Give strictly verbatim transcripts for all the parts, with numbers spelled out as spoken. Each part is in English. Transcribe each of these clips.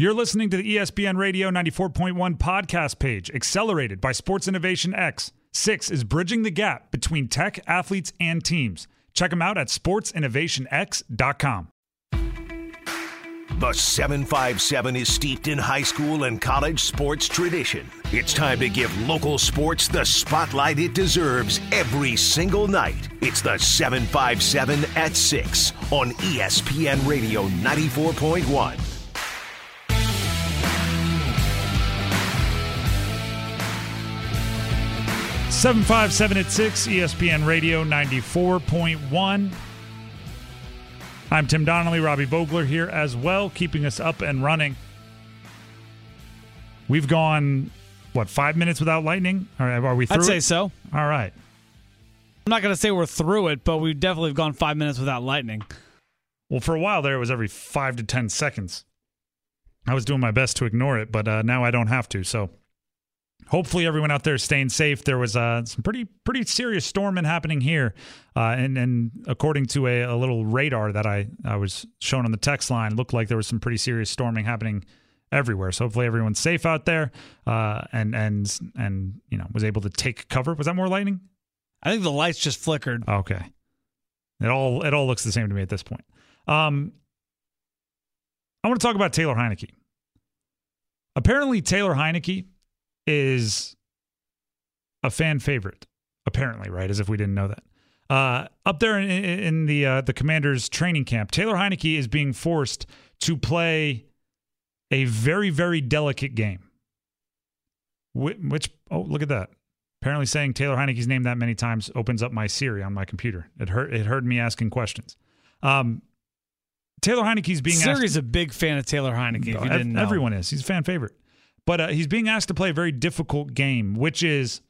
You're listening to the E S P N Radio ninety-four point one podcast page, accelerated by Sports Innovation X. Six is bridging the gap between tech, athletes, and teams. Check them out at sports innovation x dot com. The seven five seven is steeped in high school and college sports tradition. It's time to give local sports the spotlight it deserves every single night. It's the seven five seven at six on E S P N Radio ninety-four point one. seven five seven at six, E S P N Radio ninety-four point one. I'm Tim Donnelly, Robbie Vogler here as well, keeping us up and running. We've gone, what, five minutes without lightning? Or are we through I'd say it? so. All right. I'm not going to say we're through it, but we definitely have gone five minutes without lightning. Well, for a while there, it was every five to ten seconds. I was doing my best to ignore it, but uh, now I don't have to, so... Hopefully everyone out there is staying safe. There was uh, some pretty pretty serious storming happening here. Uh, and, and according to a, a little radar that I, I was shown on the text line, it looked like there was some pretty serious storming happening everywhere. So hopefully everyone's safe out there uh, and, and, and you know was able to take cover. Was that more lightning? I think the lights just flickered. Okay. It all, it all looks the same to me at this point. Um, I want to talk about Taylor Heinicke. Apparently Taylor Heinicke is a fan favorite, apparently, right? As if we didn't know that. Uh, up there in, in the uh, the Commanders training camp, Taylor Heinicke is being forced to play a very, very delicate game. Which, which oh, look at that. Apparently saying Taylor Heinicke's name that many times opens up my Siri on my computer. It heard, it heard me asking questions. Um, Taylor Heinicke's being Siri's asked... Siri's a big fan of Taylor Heinicke, if you didn't know. Everyone is. He's a fan favorite. But uh, he's being asked to play a very difficult game, which is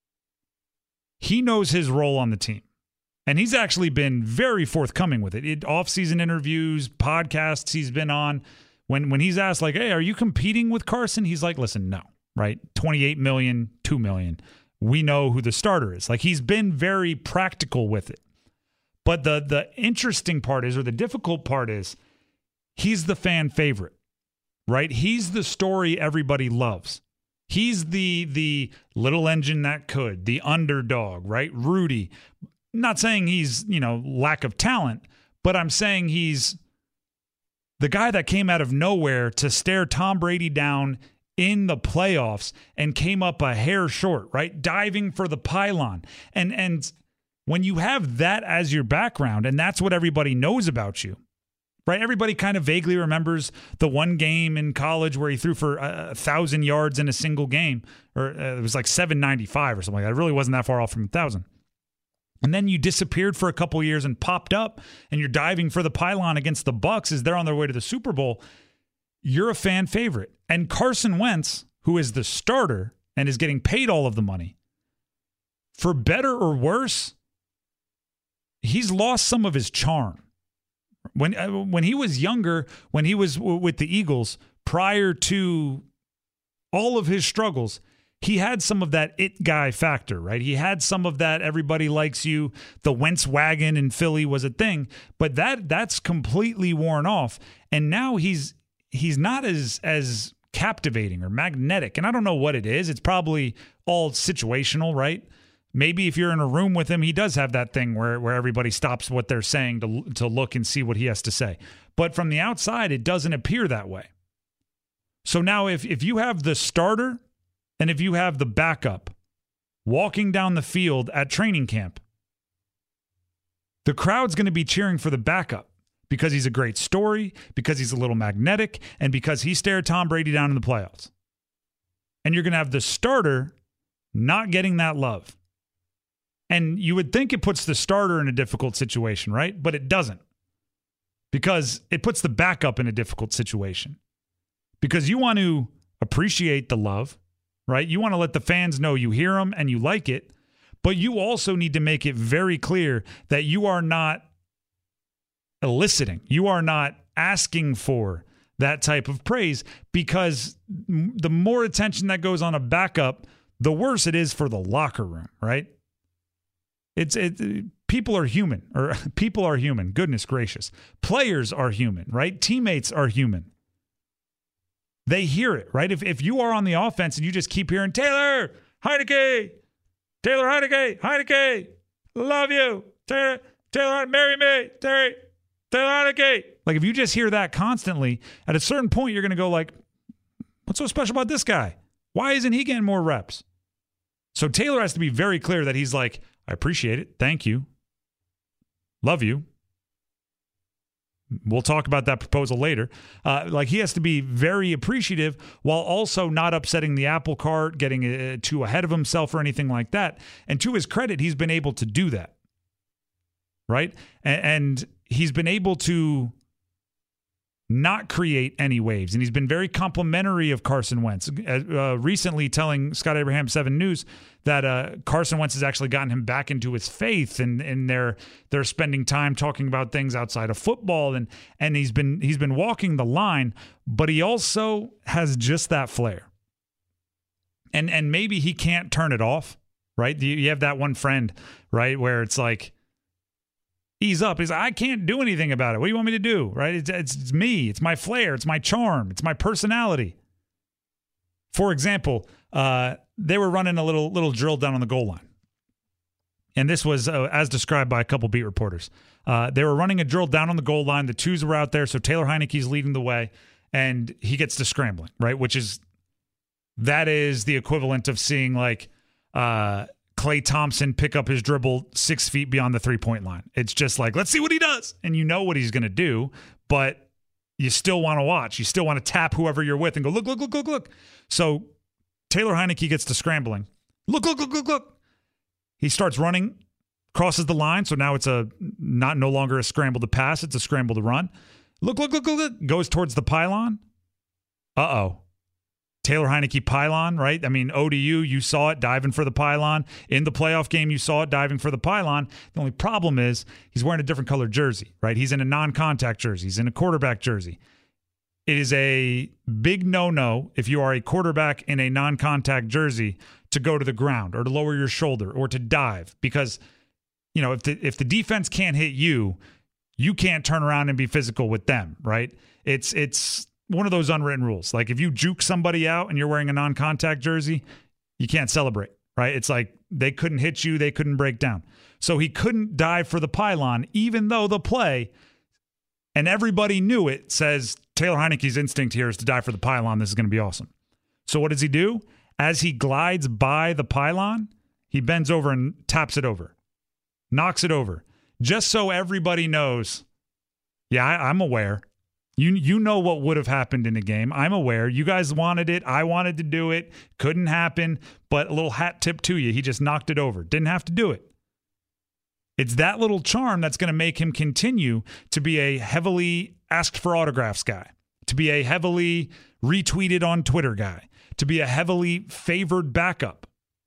he knows his role on the team. And he's actually been very forthcoming with it. it off-season interviews, podcasts he's been on. When when he's asked, like, hey, are you competing with Carson? He's like, listen, no, right? twenty-eight million dollars, two million dollars. We know who the starter is. Like, he's been very practical with it. But the the interesting part is, or the difficult part is, he's the fan favorite. Right? He's the story everybody loves. He's the the little engine that could, the underdog, right? Rudy. Not saying he's, you know, lack of talent, but I'm saying he's the guy that came out of nowhere to stare Tom Brady down in the playoffs and came up a hair short, right? Diving for the pylon. And and when you have that as your background, and that's what everybody knows about you, right? Everybody kind of vaguely remembers the one game in college where he threw for a, a thousand yards in a single game, or uh, it was like seven ninety-five or something like that. It really wasn't that far off from a thousand. And then you disappeared for a couple years and popped up, and you're diving for the pylon against the Bucs as they're on their way to the Super Bowl. You're a fan favorite. And Carson Wentz, who is the starter and is getting paid all of the money, for better or worse, he's lost some of his charm. When uh, when he was younger, when he was w- with the Eagles, prior to all of his struggles, he had some of that it guy factor, right? He had some of that everybody likes you. The Wentz wagon in Philly was a thing, but that that's completely worn off. And now he's he's not as as captivating or magnetic. And I don't know what it is. It's probably all situational, right? Maybe if you're in a room with him, he does have that thing where, where everybody stops what they're saying to, to look and see what he has to say. But from the outside, it doesn't appear that way. So now if, if you have the starter and if you have the backup walking down the field at training camp, the crowd's going to be cheering for the backup because he's a great story, because he's a little magnetic, and because he stared Tom Brady down in the playoffs. And you're going to have the starter not getting that love. And you would think it puts the starter in a difficult situation, right? But it doesn't. Because it puts the backup in a difficult situation. Because you want to appreciate the love, right? You want to let the fans know you hear them and you like it. But you also need to make it very clear that you are not eliciting. You are not asking for that type of praise, because the more attention that goes on a backup, the worse it is for the locker room, right? It's it. People are human, or people are human. Goodness gracious. Players are human, right? Teammates are human. they hear it, right? If if you are on the offense and you just keep hearing Taylor Heinicke, Taylor Heinicke, Heinicke, love you, Taylor, Taylor, marry me, Taylor, Taylor Heinicke. Like if you just hear that constantly, at a certain point you're going to go like, what's so special about this guy? Why isn't he getting more reps? So Taylor has to be very clear that he's like, I appreciate it, thank you, love you. We'll talk about that proposal later. Uh, like he has to be very appreciative while also not upsetting the apple cart, getting uh, too ahead of himself or anything like that. And to his credit, he's been able to do that, right? And, and he's been able to not create any waves. And he's been very complimentary of Carson Wentz. Uh, recently telling Scott Abraham seven News that uh, Carson Wentz has actually gotten him back into his faith, and, and they're they're spending time talking about things outside of football, and and he's been he's been walking the line, but he also has just that flair. And and maybe he can't turn it off, right? You, you have that one friend, right, where it's like, ease up. He's like, I can't do anything about it. What do you want me to do? Right? It's, it's, it's me. It's my flair. It's my charm. It's my personality. For example, uh, they were running a little little drill down on the goal line. And this was uh, as described by a couple beat reporters. Uh, they were running a drill down on the goal line. The twos were out there, so Taylor Heinicke's leading the way, and he gets to scrambling, right? Which is, that is the equivalent of seeing like uh, Klay Thompson pick up his dribble six feet beyond the three-point line. It's just like, let's see what he does. And you know what he's going to do, but you still want to watch. You still want to tap whoever you're with and go, look, look, look, look, look. So Taylor Heinicke gets to scrambling. Look, look, look, look, look. He starts running, crosses the line, so now it's a not no longer a scramble to pass, it's a scramble to run. Look, look, look, look, look. Goes towards the pylon. Uh-oh. Taylor Heinicke pylon, right? I mean, O D U, you saw it diving for the pylon. In the playoff game, you saw it diving for the pylon. The only problem is he's wearing a different colored jersey, right? He's in a non-contact jersey. He's in a quarterback jersey. It is a big no-no if you are a quarterback in a non-contact jersey to go to the ground or to lower your shoulder or to dive, because, you know, if the if the defense can't hit you, you can't turn around and be physical with them, right? It's it's one of those unwritten rules. Like if you juke somebody out and you're wearing a non-contact jersey, you can't celebrate, right? It's like they couldn't hit you, they couldn't break down. So he couldn't dive for the pylon, even though the play, and everybody knew it, says Taylor Heinicke's instinct here is to dive for the pylon. This is going to be awesome. So what does he do? As he glides by the pylon, he bends over and taps it over, knocks it over, just so everybody knows, yeah, I, I'm aware. You you know what would have happened in the game. I'm aware. You guys wanted it. I wanted to do it. Couldn't happen. But a little hat tip to you. He just knocked it over. Didn't have to do it. It's that little charm that's going to make him continue to be a heavily asked for autographs guy, to be a heavily retweeted on Twitter guy, to be a heavily favored backup.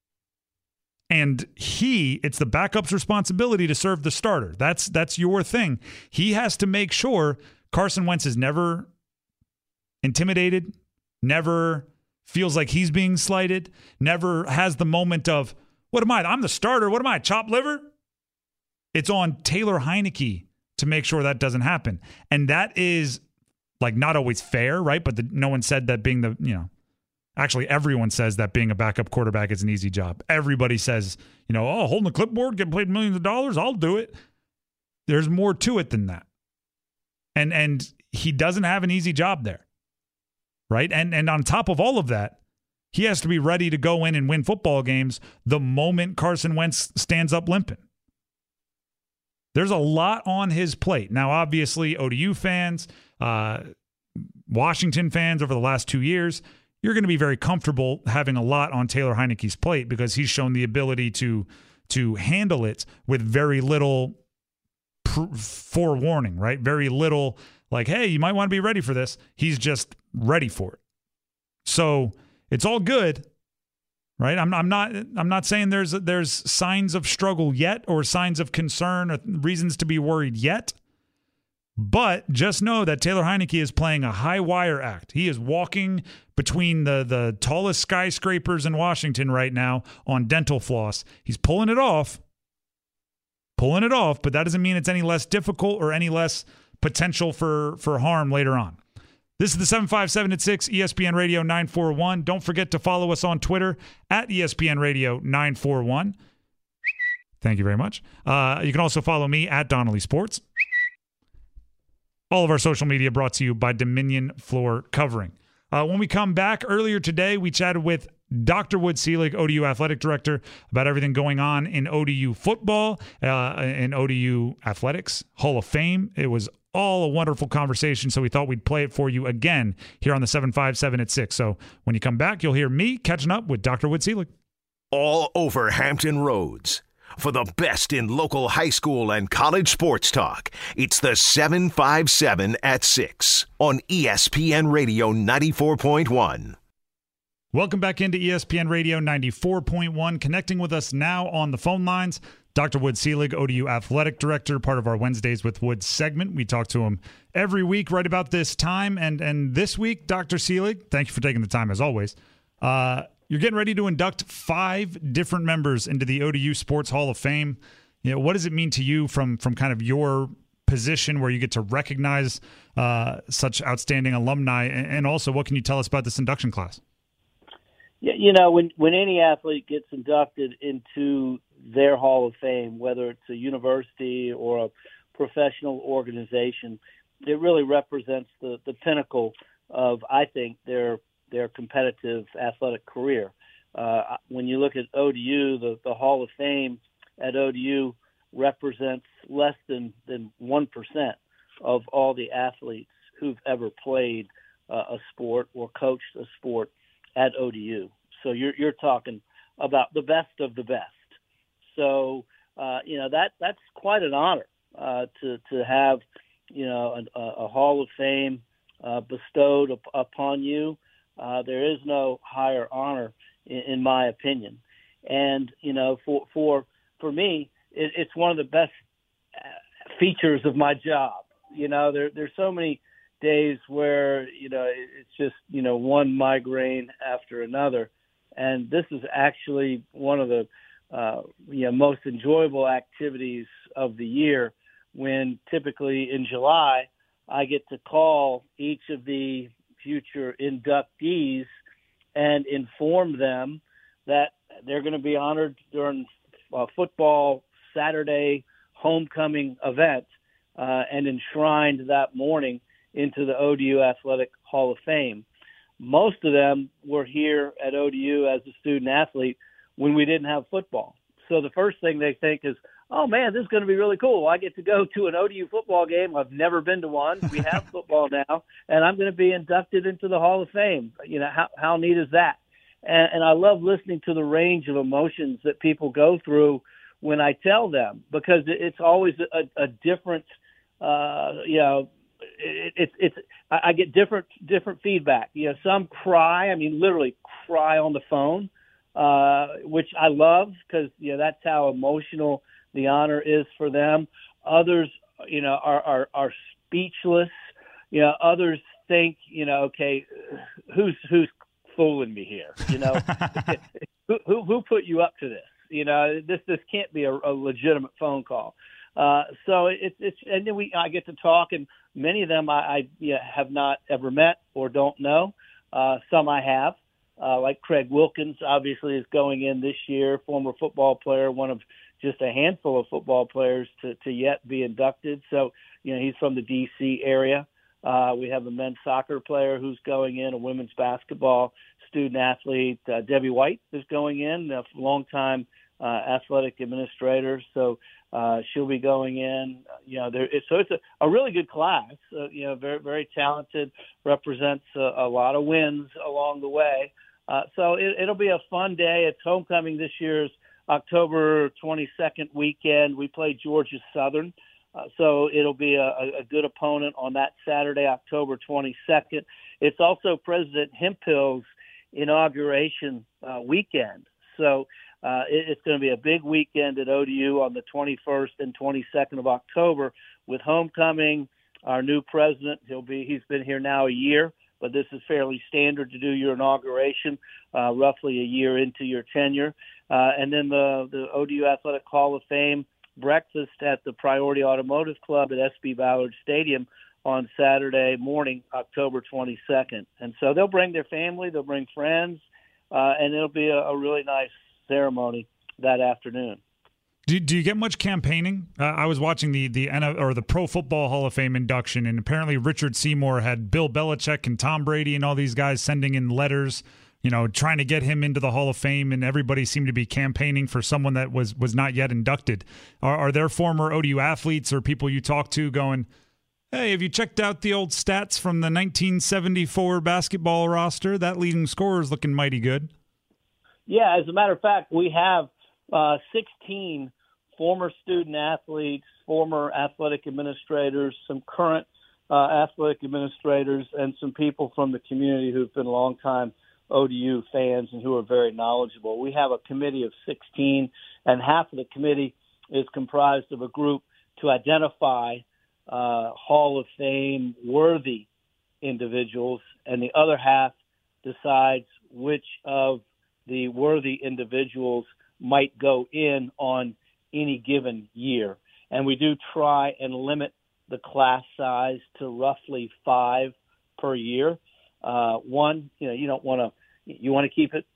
And he, it's the backup's responsibility to serve the starter. That's that's your thing. He has to make sure Carson Wentz is never intimidated, never feels like he's being slighted, never has the moment of, what am I? I'm the starter. What am I, chopped liver? It's on Taylor Heinicke to make sure that doesn't happen. And that is like not always fair, right? But the, no one said that being the, you know, actually everyone says that being a backup quarterback is an easy job. Everybody says, you know, oh, holding the clipboard, getting paid millions of dollars, I'll do it. There's more to it than that. And and he doesn't have an easy job there, right? And and on top of all of that, he has to be ready to go in and win football games the moment Carson Wentz stands up limping. There's a lot on his plate. Now, obviously, O D U fans, uh, Washington fans over the last two years, you're going to be very comfortable having a lot on Taylor Heinicke's plate because he's shown the ability to, to handle it with very little forewarning, right? Very little like, hey, you might want to be ready for this. He's just ready for it. So it's all good, right? I'm, I'm not I'm not saying there's there's signs of struggle yet or signs of concern or reasons to be worried yet. But just know that Taylor Heinicke is playing a high wire act. He is walking between the, the tallest skyscrapers in Washington right now on dental floss. He's pulling it off. Pulling it off, but that doesn't mean it's any less difficult or any less potential for, for harm later on. This is the seven five seven at six E S P N Radio nine forty-one. Don't forget to follow us on Twitter at E S P N Radio nine forty-one. Thank you very much. Uh, you can also follow me at Donnelly Sports. All of our social media brought to you by Dominion Floor Covering. Uh, when we come back, earlier today, we chatted with Doctor Wood Selig, O D U Athletic Director, about everything going on in O D U football, uh, in O D U Athletics, Hall of Fame. It was all a wonderful conversation, so we thought we'd play it for you again here on the seven five seven at six. So when you come back, you'll hear me catching up with Doctor Wood Selig. All over Hampton Roads. For the best in local high school and college sports talk, it's the seven five seven at six on E S P N Radio ninety-four point one. Welcome back into E S P N Radio ninety-four point one. Connecting with us now on the phone lines, Doctor Wood Selig, O D U Athletic Director, part of our Wednesdays with Wood segment. We talk to him every week right about this time. And and this week, Doctor Selig, thank you for taking the time as always. Uh, you're getting ready to induct five different members into the O D U Sports Hall of Fame. You know, what does it mean to you from from kind of your position where you get to recognize uh, such outstanding alumni? And, and also, what can you tell us about this induction class? Yeah, you know, when, when any athlete gets inducted into their Hall of Fame, whether it's a university or a professional organization, it really represents the, the pinnacle of, I think, their their competitive athletic career. Uh, when you look at O D U, the, the Hall of Fame at O D U represents less than, than one percent of all the athletes who've ever played uh, a sport or coached a sport at O D U. So you're you're talking about the best of the best. So uh, you know that that's quite an honor uh, to to have you know a, a Hall of Fame uh, bestowed up, upon you. Uh, there is no higher honor, in, in my opinion. And you know for for for me, it, it's one of the best features of my job. You know there there's so many days where, you know, it's just, you know, one migraine after another. And this is actually one of the, uh, you know, most enjoyable activities of the year when typically in July I get to call each of the future inductees and inform them that they're going to be honored during a football Saturday homecoming event uh, and enshrined that morning into the O D U Athletic Hall of Fame. Most of them were here at O D U as a student athlete when we didn't have football. So the first thing they think is, oh, man, this is going to be really cool. I get to go to an O D U football game. I've never been to one. We have football now, and I'm going to be inducted into the Hall of Fame. You know, how, how neat is that? And, and I love listening to the range of emotions that people go through when I tell them, because it's always a, a different, uh, you know, It's it, it's I get different different feedback. You know, some cry. I mean, literally cry on the phone, uh, which I love because you know that's how emotional the honor is for them. Others, you know, are are, are speechless. You know, others think, you know, okay, who's who's fooling me here? You know, who, who who put you up to this? You know, this this can't be a, a legitimate phone call. Uh, so it's it's and then we I get to talk, and many of them I, I you know, have not ever met or don't know. Uh, some I have, uh, like Craig Wilkins, obviously is going in this year, former football player, one of just a handful of football players to, to yet be inducted. So you know he's from the D C area. Uh, we have a men's soccer player who's going in, a women's basketball student athlete. Uh, Debbie White is going in, a longtime uh, athletic administrator. So. Uh, she'll be going in, you know, there, so it's a, a really good class, uh, you know, very, very talented, represents a, a lot of wins along the way. Uh, so it, it'll be a fun day. It's homecoming this year's October twenty-second weekend. We play Georgia Southern. Uh, so it'll be a, a good opponent on that Saturday, October twenty-second. It's also President Hemphill's inauguration uh, weekend. So Uh, it, it's going to be a big weekend at O D U on the twenty-first and twenty-second of October with homecoming. Our new president, he'll be, he's been here now a year, but this is fairly standard to do your inauguration, uh, roughly a year into your tenure. Uh, and then the, the O D U Athletic Hall of Fame breakfast at the Priority Automotive Club at S B Ballard Stadium on Saturday morning, October twenty-second. And so they'll bring their family, they'll bring friends, uh, and it'll be a, a really nice ceremony that afternoon. Do, do you get much campaigning? Uh, I was watching the the N F L, or the Pro Football Hall of Fame induction, and apparently Richard Seymour had Bill Belichick and Tom Brady and all these guys sending in letters, you know, trying to get him into the Hall of Fame, and everybody seemed to be campaigning for someone that was was not yet inducted. Are, are there former O D U athletes or people you talk to going, hey, have you checked out the old stats from the nineteen seventy-four basketball roster? That leading scorer is looking mighty good. Yeah, as a matter of fact, we have uh, sixteen former student athletes, former athletic administrators, some current uh, athletic administrators, and some people from the community who've been longtime O D U fans and who are very knowledgeable. We have a committee of sixteen, and half of the committee is comprised of a group to identify uh, Hall of Fame worthy individuals, and the other half decides which of the worthy individuals might go in on any given year. And we do try and limit the class size to roughly five per year. Uh, one, you know, you don't want to, you want to keep it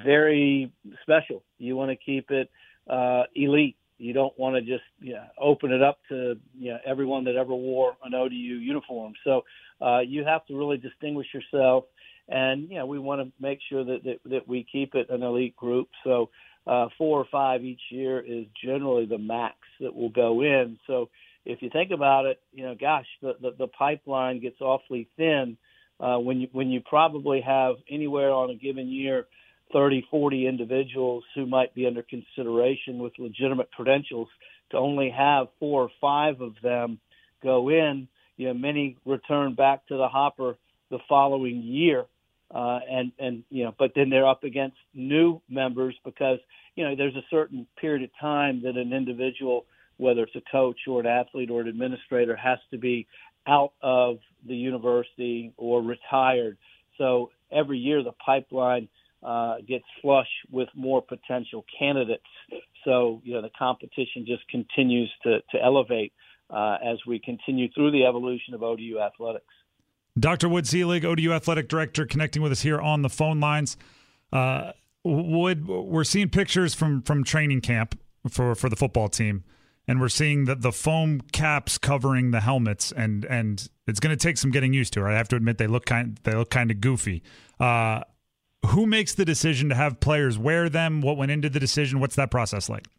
very special. You want to keep it uh, elite. You don't want to just you know, open it up to you know, everyone that ever wore an O D U uniform. So uh, you have to really distinguish yourself. And, you know, we want to make sure that, that, that we keep it an elite group. So uh, four or five each year is generally the max that will go in. So if you think about it, you know, gosh, the, the, the pipeline gets awfully thin uh, when you when you probably have anywhere on a given year thirty, forty individuals who might be under consideration with legitimate credentials. To only have four or five of them go in, you know, many return back to the hopper the following year. Uh, and, and, you know, but then they're up against new members because, you know, there's a certain period of time that an individual, whether it's a coach or an athlete or an administrator, has to be out of the university or retired. So every year the pipeline uh, gets flush with more potential candidates. So, you know, the competition just continues to, to elevate uh, as we continue through the evolution of O D U athletics. Doctor Wood Selig, O D U Athletic Director, connecting with us here on the phone lines. Uh, Wood, we're seeing pictures from from training camp for, for the football team, and we're seeing the, the foam caps covering the helmets, and and it's going to take some getting used to. Right? I have to admit they look kind they look kind of goofy. Uh, who makes the decision to have players wear them? What went into the decision? What's that process like?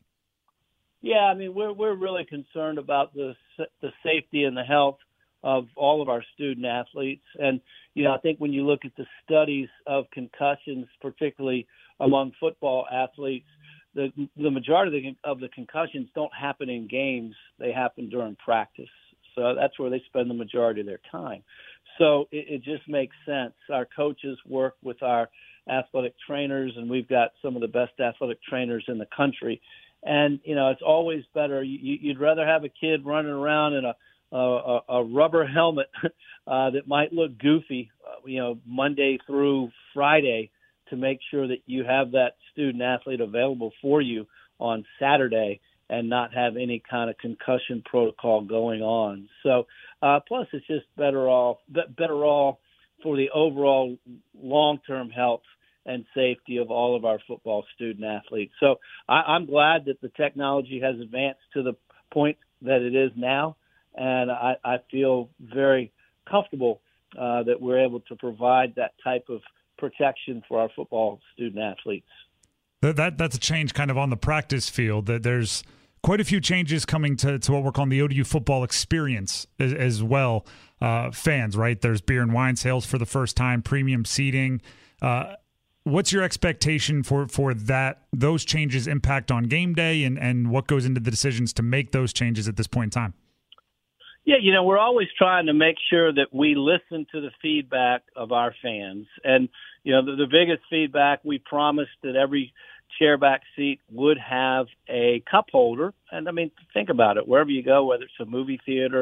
Yeah, I mean we're we're really concerned about the the safety and the health of all of our student athletes. And, you know, I think when you look at the studies of concussions, particularly among football athletes, the the majority of the concussions don't happen in games. They happen during practice. So that's where they spend the majority of their time. So it, it just makes sense. Our coaches work with our athletic trainers, and we've got some of the best athletic trainers in the country. And, you know, it's always better. You, you'd rather have a kid running around in a Uh, a, a rubber helmet uh, that might look goofy, uh, you know, Monday through Friday, to make sure that you have that student athlete available for you on Saturday and not have any kind of concussion protocol going on. So, uh, plus it's just better off, better off for the overall long-term health and safety of all of our football student athletes. So I, I'm glad that the technology has advanced to the point that it is now. And I, I feel very comfortable uh, that we're able to provide that type of protection for our football student athletes. That, that That's a change kind of on the practice field. That there's quite a few changes coming to, to what we're calling the O D U football experience as, as well. Uh, fans, right? There's beer and wine sales for the first time, premium seating. Uh, what's your expectation for, for that, those changes impact on game day, and, and what goes into the decisions to make those changes at this point in time? Yeah, you know, we're always trying to make sure that we listen to the feedback of our fans. And, you know, the, the biggest feedback, we promised that every chairback seat would have a cup holder. And, I mean, think about it. Wherever you go, whether it's a movie theater,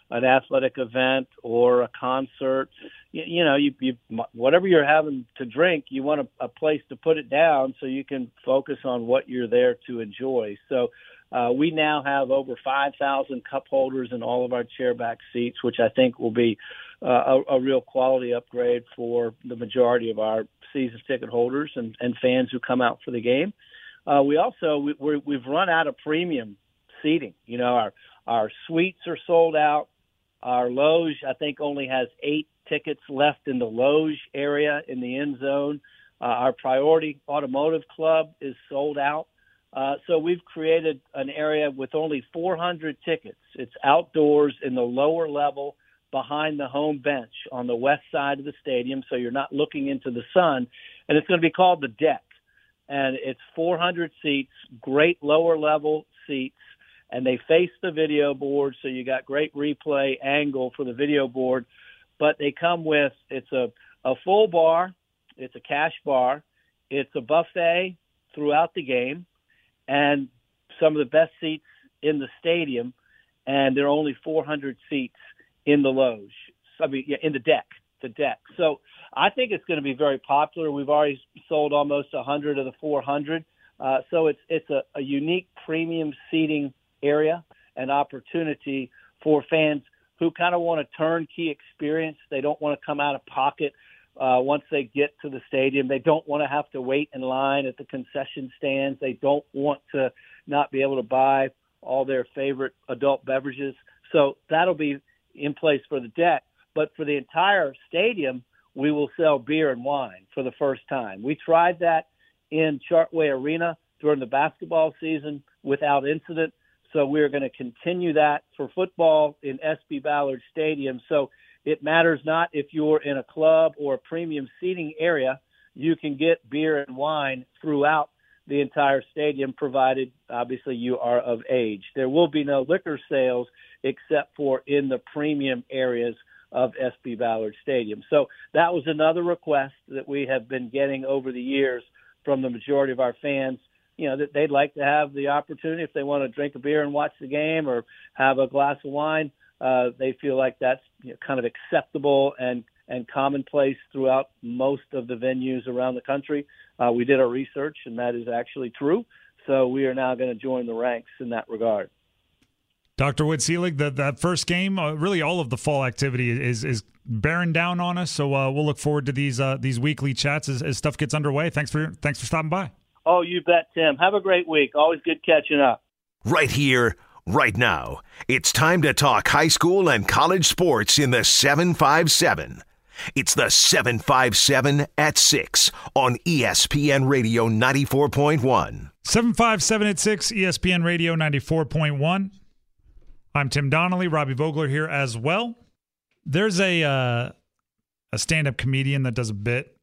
an athletic event or a concert, you, you know, you, you whatever you're having to drink, you want a, a place to put it down so you can focus on what you're there to enjoy. So uh, we now have over five thousand cup holders in all of our chairback seats, which I think will be uh, a, a real quality upgrade for the majority of our season ticket holders and, and fans who come out for the game. Uh, we also we, we're, we've run out of premium seating. You know, our our suites are sold out. Our loge, I think, only has eight tickets left in the loge area in the end zone. Uh, our Priority Automotive Club is sold out. Uh, so we've created an area with only four hundred tickets. It's outdoors in the lower level behind the home bench on the west side of the stadium, so you're not looking into the sun. And it's going to be called The Deck. And it's four hundred seats, great lower level seats, and they face the video board, so you got great replay angle for the video board. But they come with, it's a, a full bar, it's a cash bar, it's a buffet throughout the game, and some of the best seats in the stadium, and there are only four hundred seats in the loge. I mean, yeah, in the deck, the deck. So I think it's going to be very popular. We've already sold almost one hundred of the four hundred. Uh, so it's it's a, a unique premium seating area and opportunity for fans who kind of want a turnkey experience. They don't want to come out of pocket uh, once they get to the stadium. They don't want to have to wait in line at the concession stands. They don't want to not be able to buy all their favorite adult beverages. So that'll be in place for the deck. But for the entire stadium, we will sell beer and wine for the first time. We tried that in Chartway Arena during the basketball season without incident. So we're going to continue that for football in S P Ballard Stadium. So it matters not if you're in a club or a premium seating area, you can get beer and wine throughout the entire stadium, provided, obviously, you are of age. There will be no liquor sales except for in the premium areas of S P Ballard Stadium. So that was another request that we have been getting over the years from the majority of our fans, you know, that they'd like to have the opportunity if they want to drink a beer and watch the game or have a glass of wine. Uh, they feel like that's, you know, kind of acceptable and, and commonplace throughout most of the venues around the country. Uh, we did our research, and that is actually true. So we are now going to join the ranks in that regard. Doctor Wood-Selig, that that first game, uh, really all of the fall activity is is bearing down on us. So uh, we'll look forward to these uh, these weekly chats as, as stuff gets underway. Thanks for thanks for stopping by. Oh, you bet, Tim. Have a great week. Always good catching up. Right here, right now. It's time to talk high school and college sports in the seven five seven. It's the seven five seven at six on E S P N Radio ninety-four point one. seven five seven at six, E S P N Radio ninety-four point one. I'm Tim Donnelly, Robbie Vogler here as well. There's a uh, a stand-up comedian that does a bit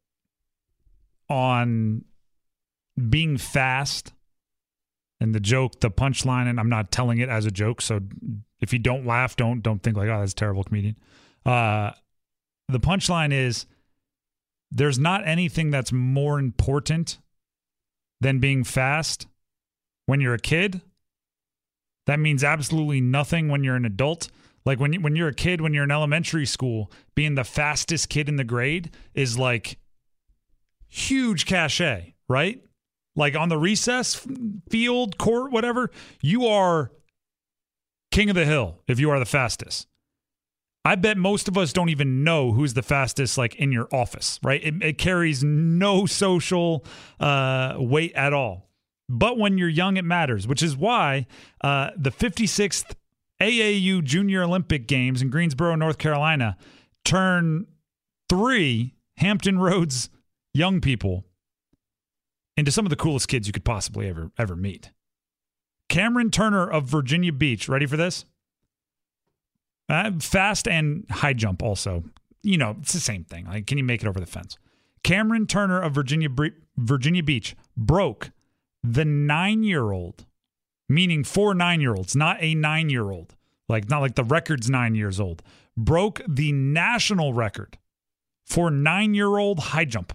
on being fast, and the joke, the punchline, and I'm not telling it as a joke, so if you don't laugh, don't don't think like, oh, that's a terrible comedian. Uh, the punchline is there's not anything that's more important than being fast when you're a kid. That means absolutely nothing when you're an adult. Like when, you, when you're a kid, when you're in elementary school, being the fastest kid in the grade is like huge cachet, right? Like on the recess field, court, whatever, you are king of the hill if you are the fastest. I bet most of us don't even know who's the fastest, like in your office, right? It, it carries no social uh, weight at all. But when you're young, it matters, which is why uh, the fifty-sixth A A U Junior Olympic Games in Greensboro, North Carolina, turn three Hampton Roads young people into some of the coolest kids you could possibly ever ever meet. Cameron Turner of Virginia Beach, ready for this? Uh, fast and high jump also. You know, it's the same thing. Like, can you make it over the fence? Cameron Turner of Virginia Virginia Beach broke the nine-year-old, meaning four nine-year-olds, not a nine-year-old, like not like the record's nine years old, broke the national record for nine-year-old high jump.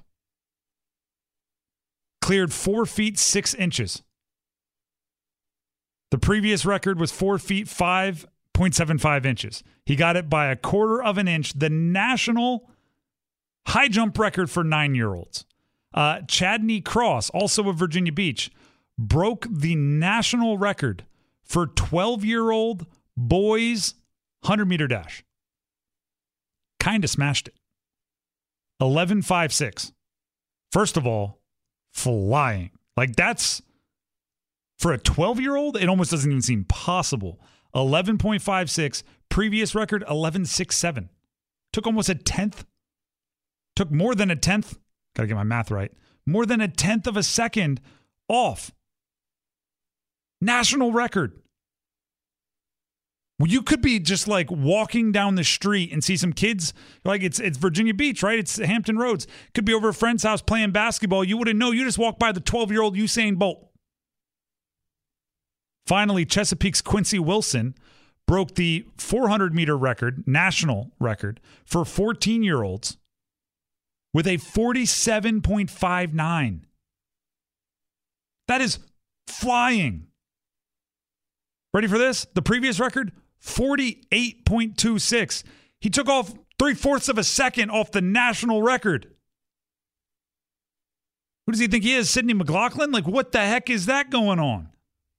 Cleared four feet six inches. The previous record was four feet five point seven five inches. He got it by a quarter of an inch, the national high jump record for nine-year-olds. Uh, Chadney Cross, also of Virginia Beach, broke the national record for twelve-year-old boys hundred-meter dash. Kind of smashed it. eleven five six. First of all, flying. Like, that's, for a twelve-year-old, it almost doesn't even seem possible. eleven point five six. Previous record, eleven sixty-seven. Took almost a tenth. Took more than a tenth. Got to get my math right. More than a tenth of a second off. National record. Well, you could be just like walking down the street and see some kids, like it's it's Virginia Beach, right? It's Hampton Roads. Could be over a friend's house playing basketball. You wouldn't know. You just walk by the twelve-year-old Usain Bolt. Finally, Chesapeake's Quincy Wilson broke the four hundred meter record, national record, for fourteen-year-olds with a forty-seven point five nine. That is flying. Ready for this? The previous record, forty-eight point two six. He took off three-fourths of a second off the national record. Who does he think he is? Sidney McLaughlin? Like, what the heck is that going on?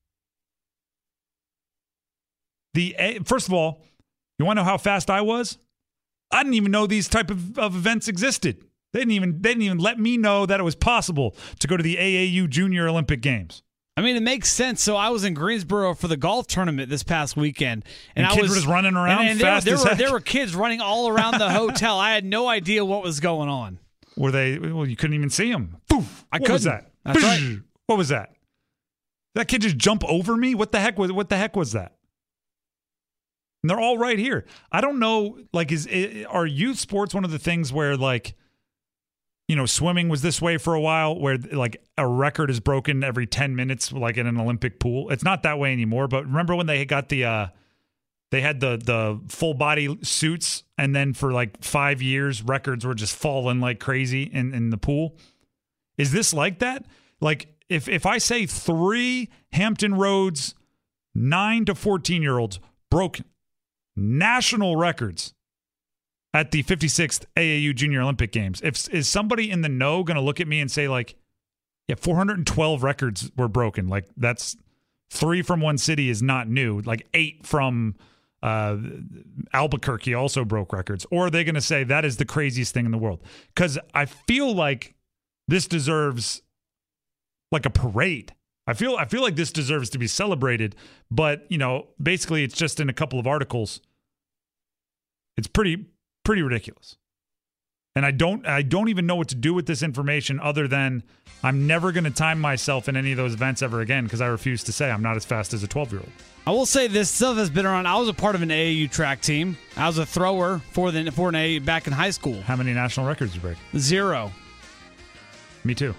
The First of all, you want to know how fast I was? I didn't even know these type of, of events existed. They didn't even they didn't even let me know that it was possible to go to the A A U Junior Olympic Games. I mean, it makes sense. So I was in Greensboro for the golf tournament this past weekend, and, and I kids was were just running around and, and fast there, as there were heck. there were kids running all around the hotel. I had no idea what was going on. Were they? Well, you couldn't even see them. Poof! I what couldn't. was that? That's right. What was that? Did that kid just jump over me? What the heck was? What the heck was that? And they're all right here. I don't know. Like, is are youth sports one of the things where, like, you know, swimming was this way for a while, where like a record is broken every ten minutes, like in an Olympic pool? It's not that way anymore. But remember when they got the, uh, they had the the full body suits, and then for like five years, records were just falling like crazy in, in the pool. Is this like that? Like, if if I say three Hampton Roads nine to fourteen year olds broke national records at the fifty-sixth A A U Junior Olympic Games, if is somebody in the know going to look at me and say, like, yeah, four hundred twelve records were broken? Like, that's three from one city is not new. Like, eight from uh, Albuquerque also broke records. Or are they going to say that is the craziest thing in the world? Because I feel like this deserves like a parade. I feel I feel like this deserves to be celebrated. But, you know, basically it's just in a couple of articles. It's pretty pretty ridiculous. And I don't I don't even know what to do with this information other than I'm never going to time myself in any of those events ever again, because I refuse to say I'm not as fast as a twelve-year-old. I will say this stuff has been around. I was a part of an A A U track team. I was a thrower for the for an A A U back in high school. How many national records did you break? Zero. Me too.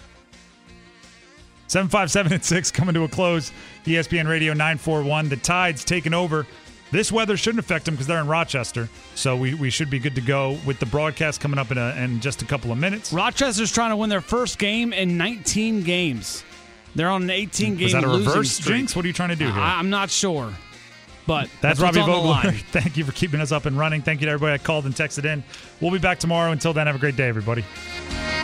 seven five seven and six coming to a close. E S P N Radio nine forty-one. The Tide's taking over. This weather shouldn't affect them because they're in Rochester, so we, we should be good to go with the broadcast coming up in, a, in just a couple of minutes. Rochester's trying to win their first game in nineteen games. They're on an eighteen-game losing streak. Is that a reverse jinx? What are you trying to do here? I, I'm not sure, but that's, that's Robbie what's on the Vogler. line. Thank you for keeping us up and running. Thank you to everybody that called and texted in. We'll be back tomorrow. Until then, have a great day, everybody.